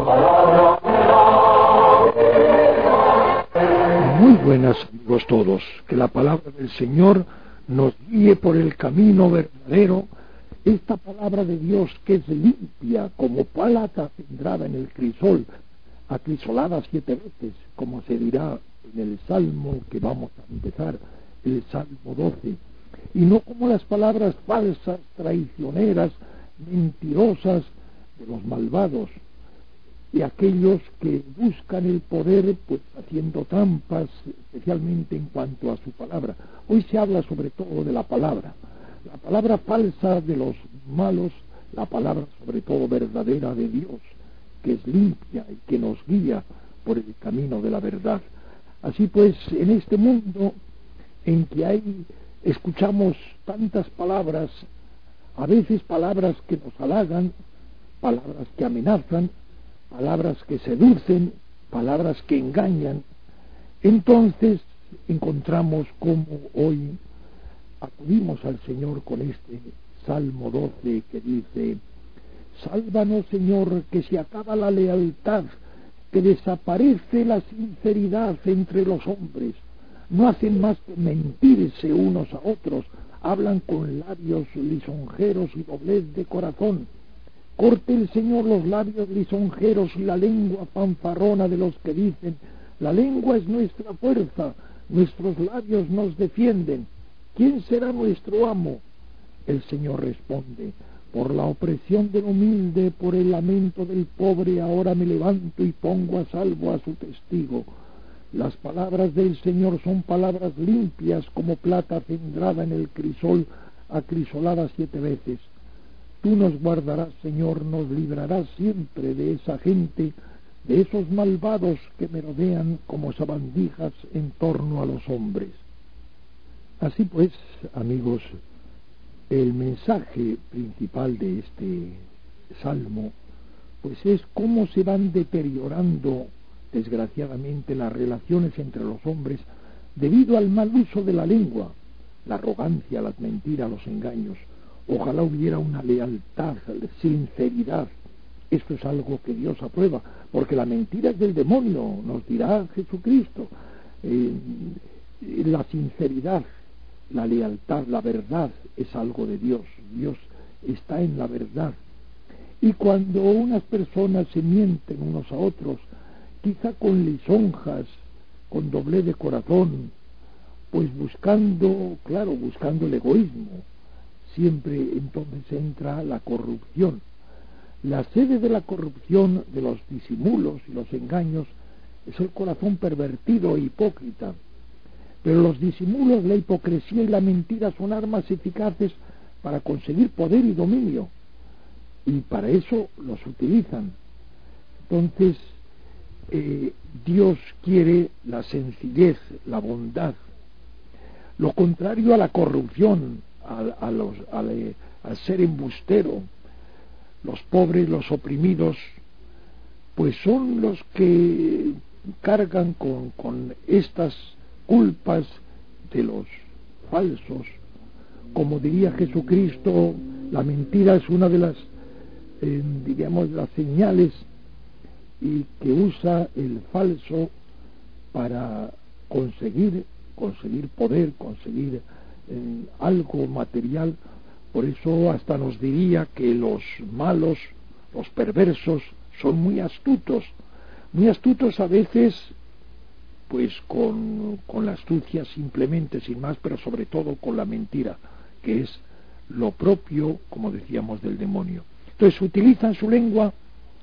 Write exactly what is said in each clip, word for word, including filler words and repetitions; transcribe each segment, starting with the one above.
Muy buenas, amigos todos, que la palabra del Señor nos guíe por el camino verdadero. Esta palabra de Dios, que es limpia como plata centrada en el crisol, acrisolada siete veces, como se dirá en el Salmo que vamos a empezar, el Salmo doce, y no como las palabras falsas, traicioneras, mentirosas de los malvados y aquellos que buscan el poder pues haciendo trampas, especialmente en cuanto a su palabra. Hoy se habla sobre todo de la palabra, la palabra falsa de los malos, la palabra sobre todo verdadera de Dios, que es limpia y que nos guía por el camino de la verdad. Así pues, en este mundo en que hay, escuchamos tantas palabras, a veces palabras que nos halagan, palabras que amenazan, palabras que seducen, palabras que engañan, entonces encontramos como hoy acudimos al Señor con este Salmo doce que dice: sálvanos, Señor, que se acaba la lealtad, que desaparece la sinceridad entre los hombres, no hacen más que mentirse unos a otros, hablan con labios lisonjeros y doblez de corazón. Corte el Señor los labios lisonjeros y la lengua fanfarrona de los que dicen: la lengua es nuestra fuerza, nuestros labios nos defienden. ¿Quién será nuestro amo? El Señor responde: por la opresión del humilde, por el lamento del pobre, ahora me levanto y pongo a salvo a su testigo. Las palabras del Señor son palabras limpias como plata centrada en el crisol, acrisolada siete veces. Tú nos guardarás, Señor, nos librarás siempre de esa gente, de esos malvados que merodean como sabandijas en torno a los hombres. Así pues, amigos, el mensaje principal de este salmo, pues es cómo se van deteriorando, desgraciadamente, las relaciones entre los hombres debido al mal uso de la lengua, la arrogancia, las mentiras, los engaños. Ojalá hubiera una lealtad, sinceridad. Esto es algo que Dios aprueba, porque la mentira es del demonio, nos dirá Jesucristo. Eh, la sinceridad, la lealtad, la verdad es algo de Dios. Dios está en la verdad. Y cuando unas personas se mienten unos a otros, quizá con lisonjas, con doblez de corazón, pues buscando, claro, buscando el egoísmo, siempre entonces entra la corrupción. La sede de la corrupción, de los disimulos y los engaños, es el corazón pervertido e hipócrita. Pero los disimulos, la hipocresía y la mentira son armas eficaces para conseguir poder y dominio, y para eso los utilizan. Entonces, eh, Dios quiere la sencillez, la bondad, lo contrario a la corrupción, a, a los, a le, al ser embustero. Los pobres, los oprimidos, pues son los que cargan con, con estas culpas de los falsos. Como diría Jesucristo, la mentira es una de las, eh, diríamos, las señales y que usa el falso para conseguir, conseguir poder, conseguir eh, algo material. Por eso hasta nos diría que los malos, los perversos, son muy astutos, muy astutos a veces, pues con, con la astucia simplemente, sin más, pero sobre todo con la mentira, que es lo propio, como decíamos, del demonio. Entonces utilizan su lengua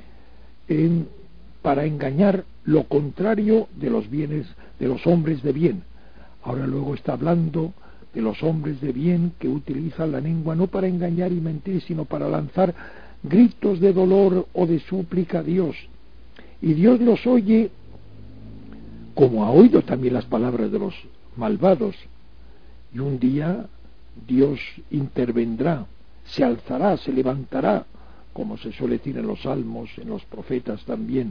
en, para engañar lo contrario de los bienes, de los hombres de bien. Ahora luego está hablando de los hombres de bien que utilizan la lengua no para engañar y mentir, sino para lanzar gritos de dolor o de súplica a Dios. Y Dios los oye, como ha oído también las palabras de los malvados. Y un día Dios intervendrá, se alzará, se levantará, como se suele decir en los salmos, en los profetas también.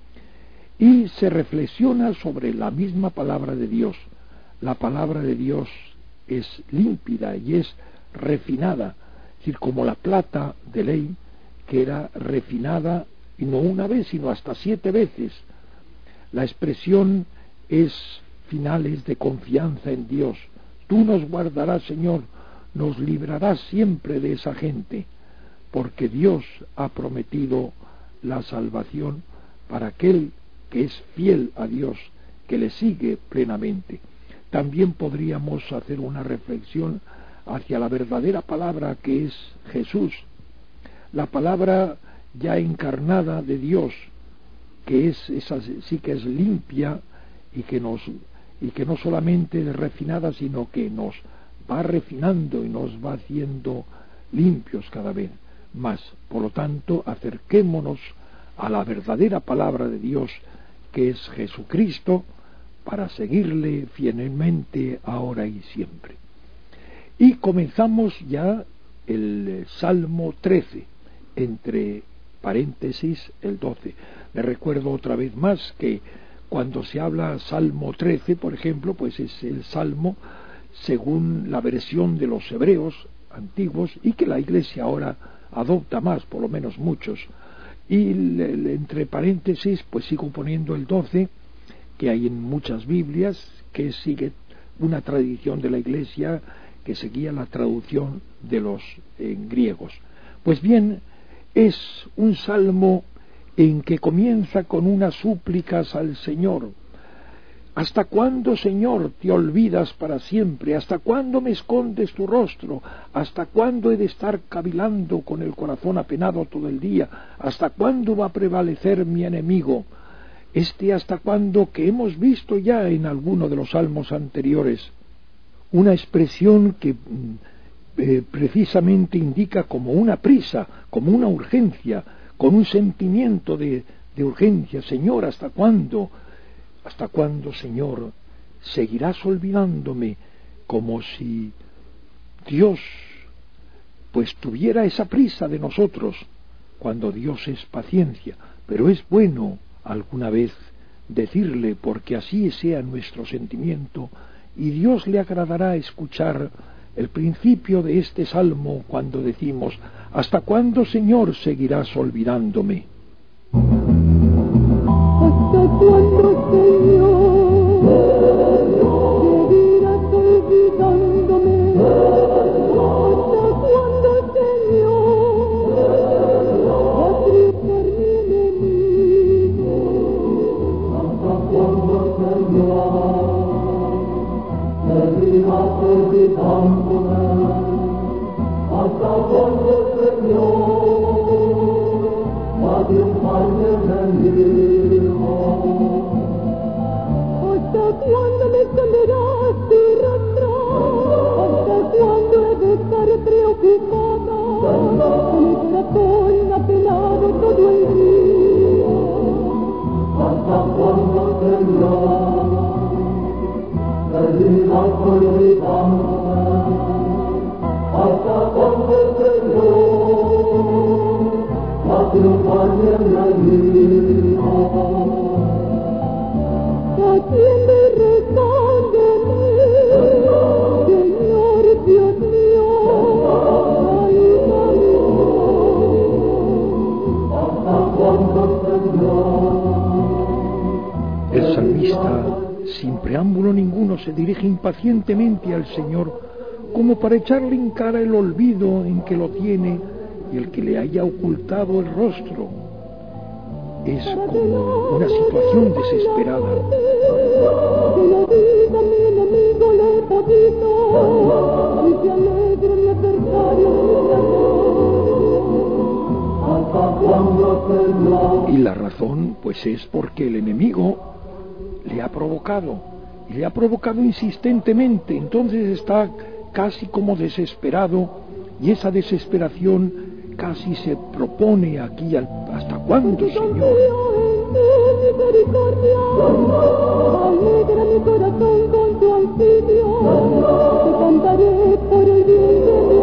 Y se reflexiona sobre la misma palabra de Dios. La palabra de Dios es límpida y es refinada, es decir, como la plata de ley que era refinada y no una vez, sino hasta siete veces. La expresión es finales de confianza en Dios. Tú nos guardarás, Señor, nos librarás siempre de esa gente, porque Dios ha prometido la salvación para aquel que es fiel a Dios, que le sigue plenamente. También podríamos hacer una reflexión hacia la verdadera palabra que es Jesús, la palabra ya encarnada de Dios, que es esa sí que es limpia y que nos y que no solamente es refinada, sino que nos va refinando y nos va haciendo limpios cada vez más. Por lo tanto, acerquémonos a la verdadera palabra de Dios, que es Jesucristo, para seguirle fielmente ahora y siempre. Y comenzamos ya el Salmo trece, entre paréntesis el doce. Le recuerdo otra vez más que cuando se habla Salmo trece, por ejemplo, pues es el Salmo según la versión de los hebreos antiguos y que la Iglesia ahora adopta más, por lo menos muchos. Y entre paréntesis pues sigo poniendo el doce, que hay en muchas Biblias, que sigue una tradición de la Iglesia que seguía la traducción de los eh, griegos. Pues bien, es un salmo en que comienza con unas súplicas al Señor. ¿Hasta cuándo, Señor, te olvidas para siempre? ¿Hasta cuándo me escondes tu rostro? ¿Hasta cuándo he de estar cavilando con el corazón apenado todo el día? ¿Hasta cuándo va a prevalecer mi enemigo? Este hasta cuándo que hemos visto ya en alguno de los salmos anteriores, una expresión que eh, precisamente indica como una prisa, como una urgencia, con un sentimiento de, de urgencia. Señor, ¿hasta cuándo? ¿Hasta cuándo, Señor, seguirás olvidándome? Como si Dios pues tuviera esa prisa de nosotros, cuando Dios es paciencia. Pero es bueno alguna vez decirle, porque así sea nuestro sentimiento, y Dios le agradará escuchar el principio de este salmo cuando decimos: ¿hasta cuándo, Señor, seguirás olvidándome? ¿Hasta cuándo, Señor, seguirás olvidándome? ¿Hasta cuándo, Señor, vas a triunfar mi enemigo? ¿Hasta cuándo, Señor, seguirás olvidándome? ¿Hasta cuándo, Señor, va a triunfar mi enemigo? ¿Hasta cuándo me esconderás tu rostro? ¿Hasta cuándo he de estar preocupada con el corazón apenado todo el día? ¿Hasta cuándo, Señor, seguirás olvidándome? ¿Hasta cuándo, Señor, va a triunfar mi enemigo? Atiende y respóndeme, Señor Dios mío, ayúdame. ¿Hasta cuándo, Señor? El salmista, sin preámbulo ninguno, se dirige impacientemente al Señor, como para echarle en cara el olvido en que lo tiene y el que le haya ocultado el rostro. Es como una situación desesperada. Que la vida mi enemigo le he podido, y se alegre mi adversario. ¿Hasta cuándo, Señor? Y la razón, pues, es porque el enemigo le ha provocado, y le ha provocado insistentemente. Entonces está casi como desesperado, y esa desesperación casi se propone aquí: al, ¿hasta cuándo, Señor? Alegra mi corazón con tu auxilio, te cantaré por el bien de mi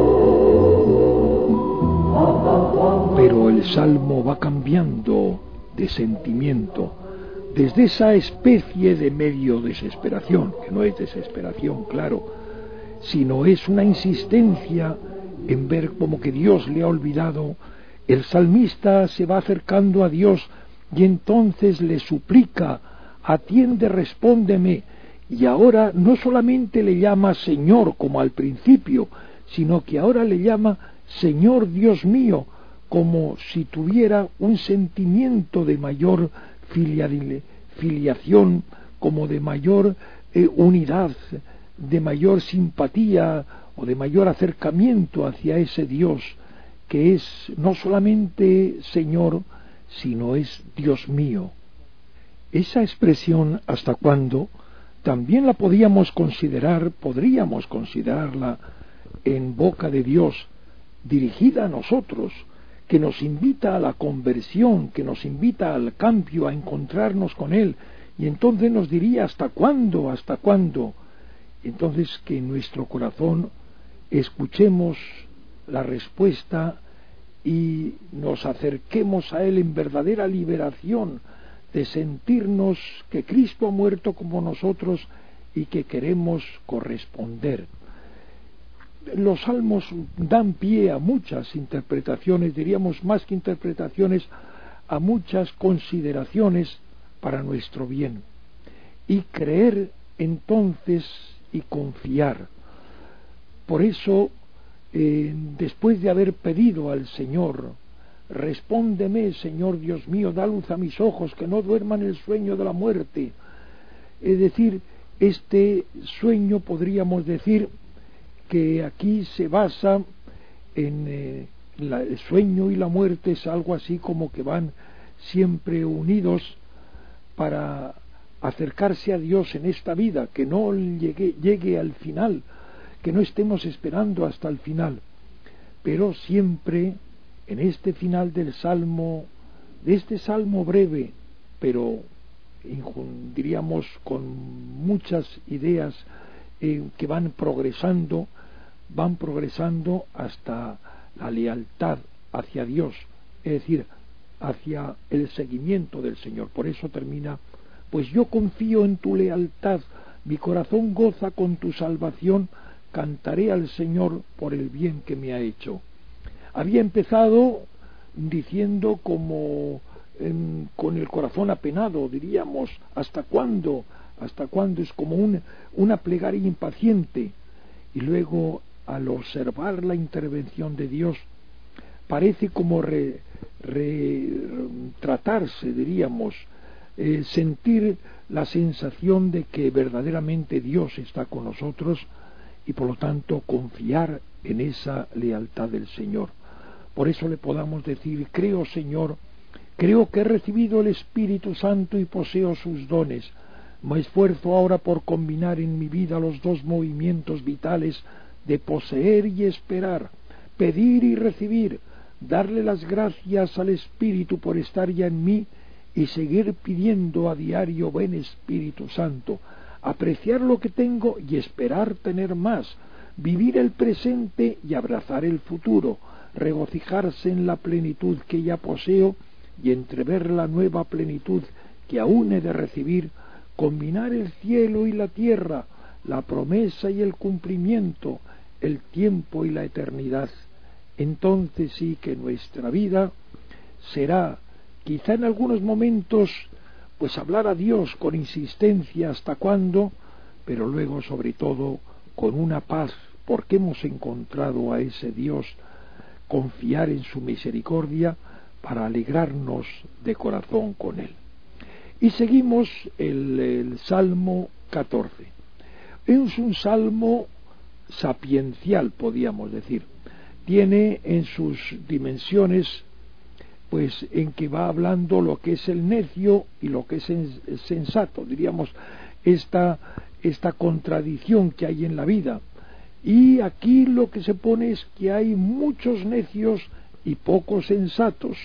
alma. Pero el salmo va cambiando de sentimiento, desde esa especie de medio desesperación, que no es desesperación, claro, sino es una insistencia en ver como que Dios le ha olvidado, El salmista se va acercando a Dios y entonces le suplica: atiende, respóndeme. Y ahora no solamente le llama Señor como al principio, sino que ahora le llama Señor Dios mío, como si tuviera un sentimiento de mayor filiación, como de mayor eh, unidad, de mayor simpatía o de mayor acercamiento hacia ese Dios que es no solamente Señor, sino es Dios mío. Esa expresión ¿hasta cuándo? También la podíamos considerar, podríamos considerarla en boca de Dios, dirigida a nosotros, que nos invita a la conversión, que nos invita al cambio, a encontrarnos con Él, y entonces nos diría: ¿hasta cuándo? ¿Hasta cuándo? Entonces que en nuestro corazón escuchemos la respuesta y nos acerquemos a Él en verdadera liberación, de sentirnos que Cristo ha muerto como nosotros y que queremos corresponder. Los salmos dan pie a muchas interpretaciones, diríamos más que interpretaciones, a muchas consideraciones para nuestro bien. Y creer entonces y confiar. Por eso, eh, después de haber pedido al Señor: respóndeme, Señor Dios mío, da luz a mis ojos, que no duerman el sueño de la muerte. Es decir, este sueño podríamos decir que aquí se basa en eh, la, el sueño y la muerte es algo así como que van siempre unidos para acercarse a Dios en esta vida, que no llegue, llegue al final, que no estemos esperando hasta el final, pero siempre en este final del salmo, de este salmo breve, pero diríamos con muchas ideas eh, que van progresando, van progresando hasta la lealtad hacia Dios, es decir, hacia el seguimiento del Señor. Por eso termina: pues yo confío en tu lealtad, mi corazón goza con tu salvación, cantaré al Señor por el bien que me ha hecho. Había empezado diciendo como eh, con el corazón apenado, diríamos: ¿hasta cuándo? ¿Hasta cuándo? Es como una, una plegaria impaciente. Y luego, al observar la intervención de Dios, parece como re, retratarse, diríamos, eh, sentir la sensación de que verdaderamente Dios está con nosotros y por lo tanto confiar en esa lealtad del Señor. Por eso le podamos decir: creo, Señor, creo que he recibido el Espíritu Santo y poseo sus dones. Me esfuerzo ahora por combinar en mi vida los dos movimientos vitales de poseer y esperar, pedir y recibir, darle las gracias al Espíritu por estar ya en mí y seguir pidiendo a diario: ven Espíritu Santo, apreciar lo que tengo y esperar tener más, vivir el presente y abrazar el futuro, regocijarse en la plenitud que ya poseo y entrever la nueva plenitud que aún he de recibir, combinar el cielo y la tierra, la promesa y el cumplimiento, el tiempo y la eternidad. Entonces sí que nuestra vida será, quizá en algunos momentos, pues hablar a Dios con insistencia hasta cuándo, pero luego sobre todo con una paz, porque hemos encontrado a ese Dios, confiar en su misericordia para alegrarnos de corazón con Él. Y seguimos el, el Salmo catorce. Es un salmo sapiencial, podríamos decir. Tiene en sus dimensiones, pues en que va hablando lo que es el necio y lo que es sensato, diríamos, esta, esta contradicción que hay en la vida. Y aquí lo que se pone es que hay muchos necios y pocos sensatos.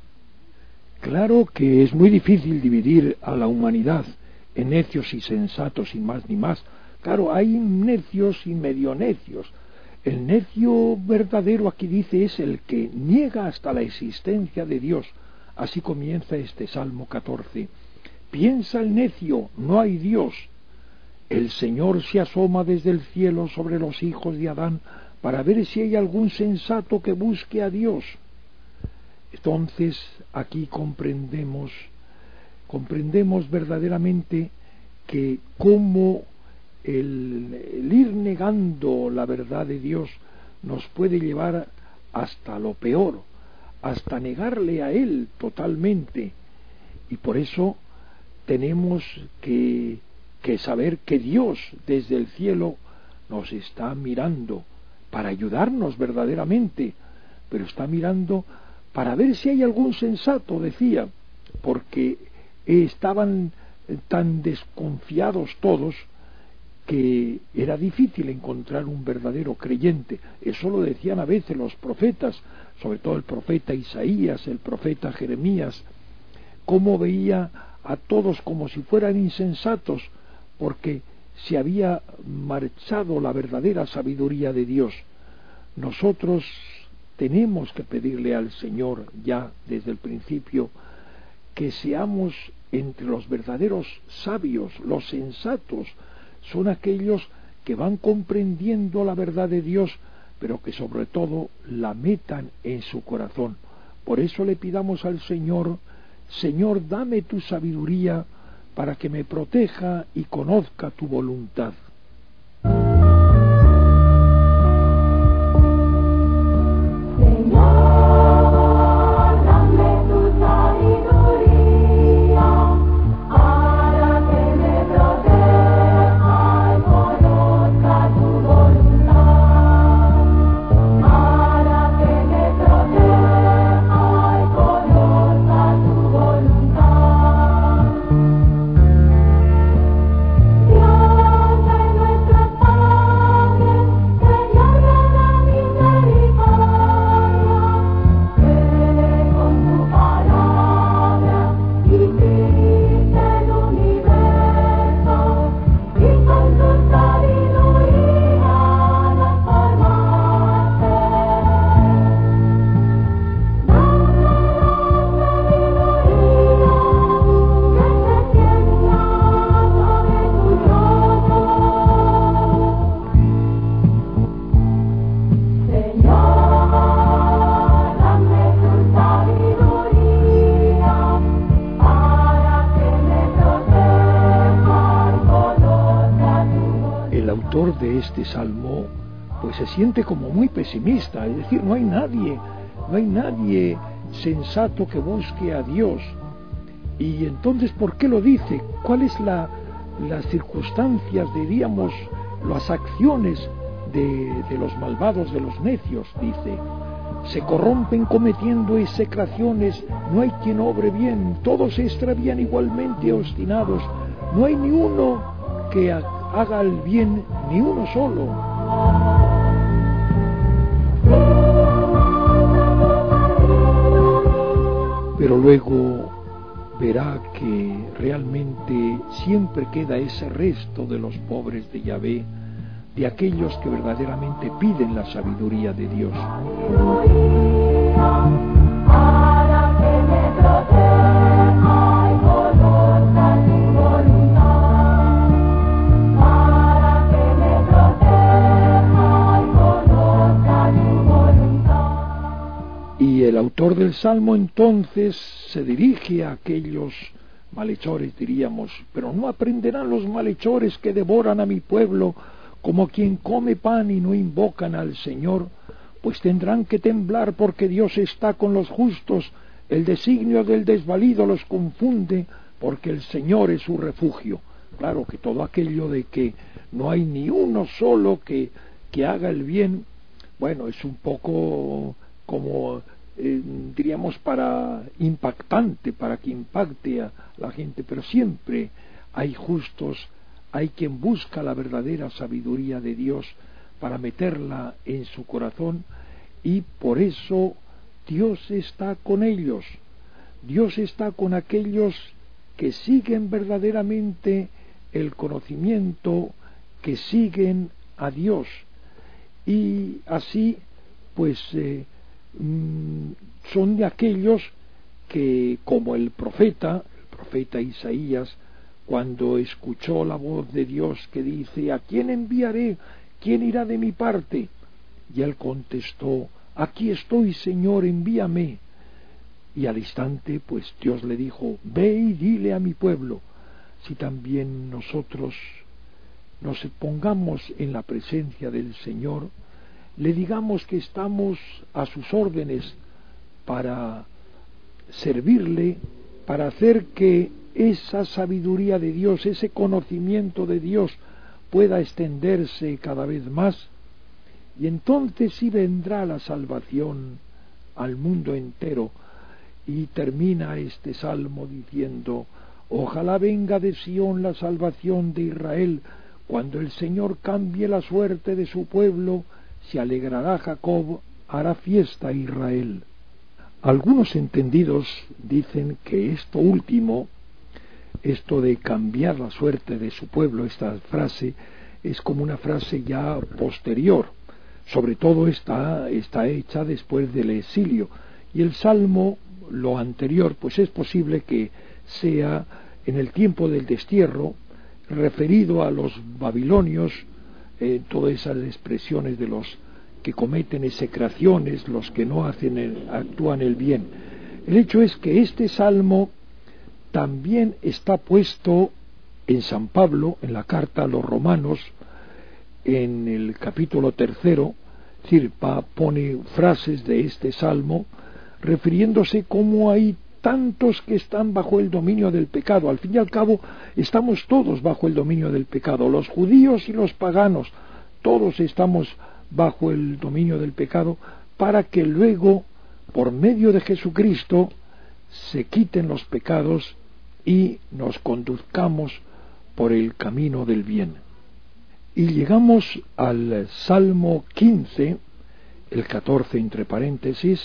Claro que es muy difícil dividir a la humanidad en necios y sensatos, sin más ni más. Claro, hay necios y medio necios. El necio verdadero, aquí dice, es el que niega hasta la existencia de Dios. Así comienza este Salmo catorce. Piensa el necio: no hay Dios. El Señor se asoma desde el cielo sobre los hijos de Adán para ver si hay algún sensato que busque a Dios. Entonces aquí comprendemos, comprendemos verdaderamente que cómo el, el ir negando la verdad de Dios nos puede llevar hasta lo peor, hasta negarle a Él totalmente. Y por eso tenemos que, que saber que Dios desde el cielo nos está mirando para ayudarnos verdaderamente, pero está mirando para ver si hay algún sensato, decía, porque estaban tan desconfiados todos que era difícil encontrar un verdadero creyente. Eso lo decían a veces los profetas, sobre todo el profeta Isaías, el profeta Jeremías, cómo veía a todos como si fueran insensatos, porque se había marchado la verdadera sabiduría de Dios. Nosotros tenemos que pedirle al Señor ya desde el principio que seamos entre los verdaderos sabios, los sensatos. Son aquellos que van comprendiendo la verdad de Dios, pero que sobre todo la metan en su corazón. Por eso le pidamos al Señor: Señor, dame tu sabiduría para que me proteja y conozca tu voluntad. De este salmo pues se siente como muy pesimista, es decir, no hay nadie, no hay nadie sensato que busque a Dios. Y entonces, ¿por qué lo dice? ¿Cuáles la, las circunstancias, diríamos, las acciones de, de los malvados, de los necios? Dice: se corrompen cometiendo execraciones, no hay quien obre bien, todos se extravían igualmente obstinados, no hay ni uno que haga el bien, ni uno solo. Pero luego verá que realmente siempre queda ese resto de los pobres de Yahvé, de aquellos que verdaderamente piden la sabiduría de Dios. Y el autor del Salmo entonces se dirige a aquellos malhechores, diríamos, pero no aprenderán los malhechores que devoran a mi pueblo como quien come pan y no invocan al Señor, pues tendrán que temblar porque Dios está con los justos, el designio del desvalido los confunde porque el Señor es su refugio. Claro que todo aquello de que no hay ni uno solo que, que haga el bien, bueno, es un poco como eh, diríamos para impactante, para que impacte a la gente, pero siempre hay justos, hay quien busca la verdadera sabiduría de Dios para meterla en su corazón, y por eso Dios está con ellos. Dios está con aquellos que siguen verdaderamente el conocimiento, que siguen a Dios, y así pues eh, son de aquellos que, como el profeta, el profeta Isaías, cuando escuchó la voz de Dios que dice: ¿a quién enviaré? ¿Quién irá de mi parte? Y él contestó: aquí estoy, Señor, envíame. y al instante pues Dios le dijo: ve y dile a mi pueblo. Si también nosotros nos pongamos en la presencia del Señor, le digamos que estamos a sus órdenes para servirle, para hacer que esa sabiduría de Dios, ese conocimiento de Dios pueda extenderse cada vez más, y entonces sí vendrá la salvación al mundo entero. Y termina este salmo diciendo: ojalá venga de Sión la salvación de Israel. Cuando el Señor cambie la suerte de su pueblo, se alegrará Jacob, hará fiesta Israel. Algunos entendidos dicen que esto último, esto de cambiar la suerte de su pueblo, esta frase es como una frase ya posterior. Sobre todo está, está hecha después del exilio. Y el salmo, lo anterior, pues es posible que sea en el tiempo del destierro, referido a los babilonios, eh, todas esas expresiones de los que cometen execraciones, los que no hacen el, actúan el bien. El hecho es que este salmo también está puesto en San Pablo, en la carta a los romanos, en el capítulo tercero. Es decir, pone frases de este salmo refiriéndose cómo hay tantos que están bajo el dominio del pecado. Al fin y al cabo estamos todos bajo el dominio del pecado, los judíos y los paganos, todos estamos bajo el dominio del pecado, para que luego, por medio de Jesucristo, se quiten los pecados y nos conduzcamos por el camino del bien. Y llegamos al Salmo quince, el catorce entre paréntesis,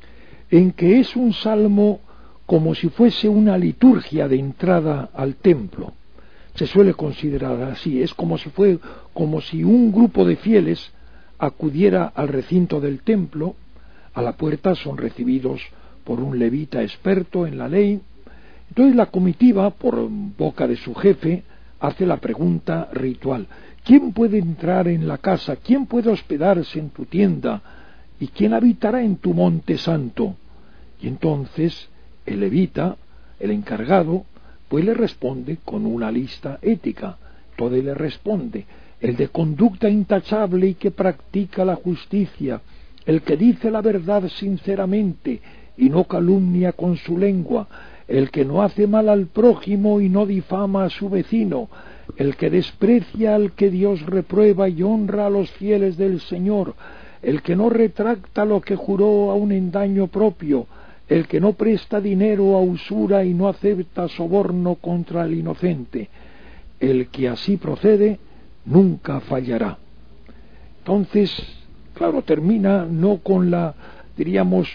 en que es un salmo como si fuese una liturgia de entrada al templo. Se suele considerar así, es como si fue, como si un grupo de fieles acudiera al recinto del templo. A la puerta son recibidos por un levita experto en la ley. Entonces la comitiva, por boca de su jefe, hace la pregunta ritual: ¿quién puede entrar en la casa? ¿Quién puede hospedarse en tu tienda? ¿Y quién habitará en tu monte santo? Y entonces el levita, el encargado, pues le responde con una lista ética. Entonces le responde: el de conducta intachable y que practica la justicia, el que dice la verdad sinceramente y no calumnia con su lengua, el que no hace mal al prójimo y no difama a su vecino, el que desprecia al que Dios reprueba y honra a los fieles del Señor, el que no retracta lo que juró aun en daño propio, el que no presta dinero a usura y no acepta soborno contra el inocente, el que así procede nunca fallará. Entonces, claro, termina no con la, diríamos,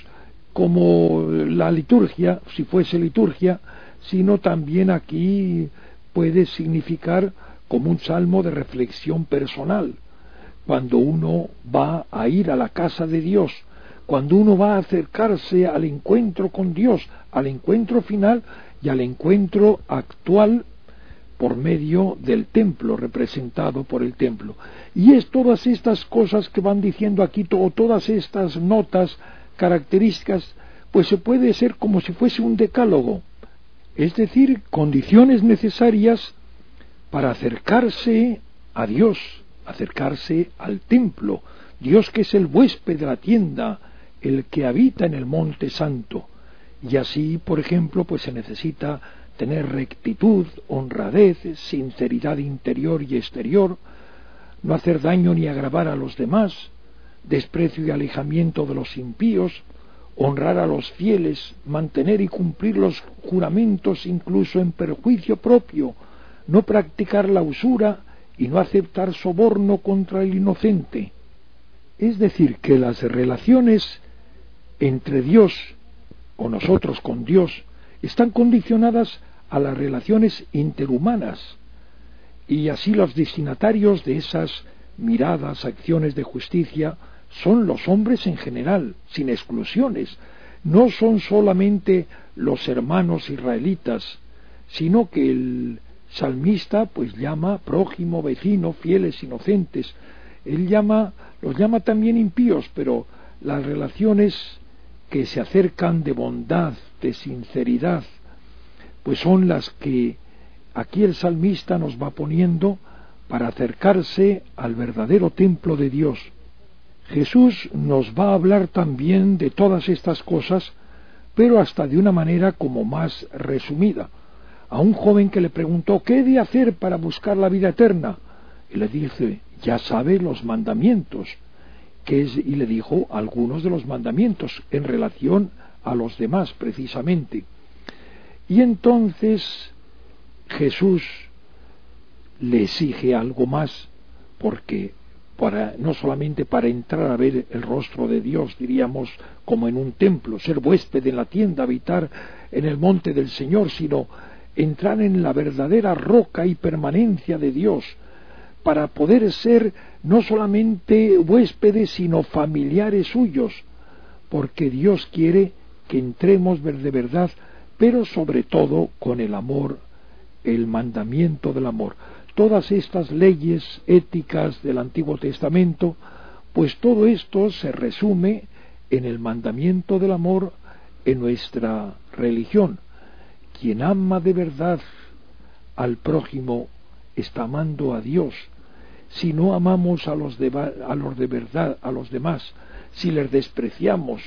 como la liturgia, si fuese liturgia, sino también aquí puede significar como un salmo de reflexión personal. Cuando uno va a ir a la casa de Dios, cuando uno va a acercarse al encuentro con Dios, al encuentro final y al encuentro actual por medio del templo, representado por el templo. Y es todas estas cosas que van diciendo aquí, o todas estas notas características, pues se puede ser como si fuese un decálogo, es decir, condiciones necesarias para acercarse a Dios, acercarse al templo, Dios que es el huésped de la tienda, el que habita en el monte santo. Y así, por ejemplo, pues se necesita tener rectitud, honradez, sinceridad interior y exterior, no hacer daño ni agravar a los demás, desprecio y alejamiento de los impíos, honrar a los fieles, mantener y cumplir los juramentos incluso en perjuicio propio, no practicar la usura y no aceptar soborno contra el inocente. Es decir, que las relaciones entre Dios o nosotros con Dios están condicionadas a las relaciones interhumanas, y así los destinatarios de esas miradas, acciones de justicia, son los hombres en general, sin exclusiones. No son solamente los hermanos israelitas, sino que el salmista pues llama prójimo, vecino, fieles, inocentes. Él llama, los llama también impíos, pero las relaciones que se acercan de bondad, de sinceridad, pues son las que aquí el salmista nos va poniendo para acercarse al verdadero templo de Dios. Jesús nos va a hablar también de todas estas cosas, pero hasta de una manera como más resumida. A un joven que le preguntó ¿qué he de hacer para buscar la vida eterna? Y le dice, ya sabe los mandamientos, que es, y le dijo algunos de los mandamientos en relación a los demás precisamente. Y entonces Jesús le exige algo más, porque para, no solamente para entrar a ver el rostro de Dios, diríamos, como en un templo, ser huésped en la tienda, habitar en el monte del Señor, sino entrar en la verdadera roca y permanencia de Dios, para poder ser no solamente huéspedes, sino familiares suyos, porque Dios quiere que entremos de verdad, pero sobre todo con el amor, el mandamiento del amor. Todas estas leyes éticas del Antiguo Testamento, pues todo esto se resume en el mandamiento del amor en nuestra religión. Quien ama de verdad al prójimo está amando a Dios. Si no amamos a los de, a los de verdad, a los demás, si les despreciamos,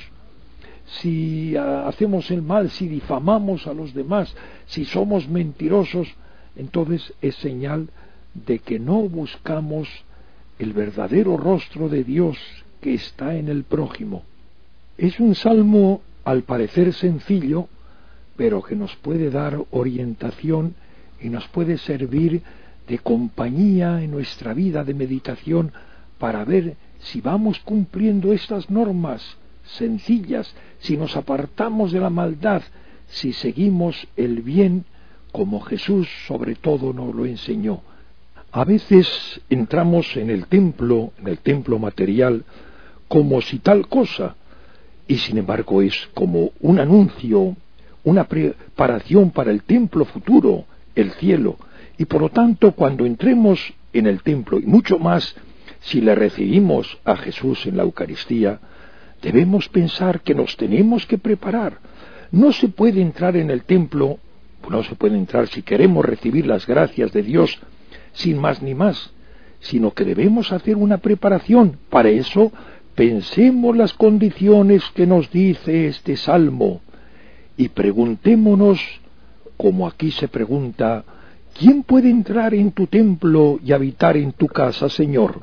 si hacemos el mal, si difamamos a los demás, si somos mentirosos, entonces es señal de que no buscamos el verdadero rostro de Dios que está en el prójimo. Es un salmo al parecer sencillo, pero que nos puede dar orientación y nos puede servir de compañía en nuestra vida de meditación para ver si vamos cumpliendo estas normas sencillas, si nos apartamos de la maldad, si seguimos el bien como Jesús sobre todo nos lo enseñó. A veces entramos en el templo, en el templo material, como si tal cosa, y sin embargo es como un anuncio, una preparación para el templo futuro, el cielo. Y por lo tanto, cuando entremos en el templo, y mucho más si le recibimos a Jesús en la Eucaristía, debemos pensar que nos tenemos que preparar. No se puede entrar en el templo, no se puede entrar si queremos recibir las gracias de Dios sin más ni más, sino que debemos hacer una preparación. Para eso, pensemos las condiciones que nos dice este salmo y preguntémonos, como aquí se pregunta, ¿quién puede entrar en tu templo y habitar en tu casa, Señor?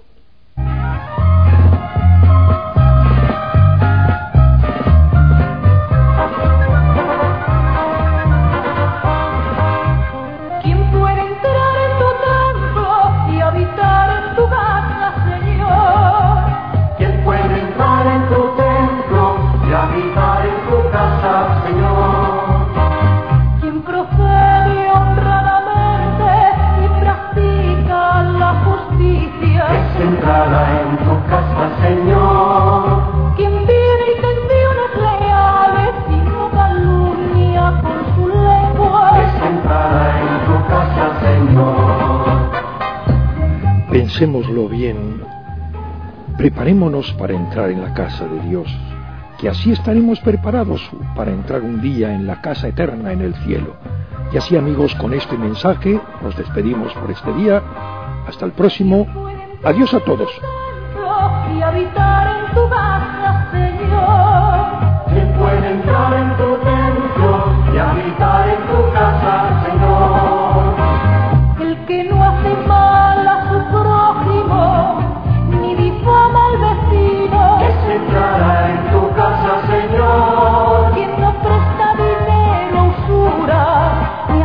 Entrada en tu casa, Señor. Quien vive y canciones leales y no calumnia con su lengua. Es entrada en tu casa, Señor. Pensémoslo bien, preparémonos para entrar en la casa de Dios, que así estaremos preparados para entrar un día en la casa eterna en el cielo. Y así, amigos, con este mensaje nos despedimos por este día. Hasta el próximo. Adiós a todos. Y habitar en tu casa, Señor. ¿Quién puede entrar en tu templo y habitar en tu casa, Señor? El que no hace mal a su prójimo, ni difama al vecino. Que se entrará en tu casa, Señor. Quien no presta dinero a usura, ni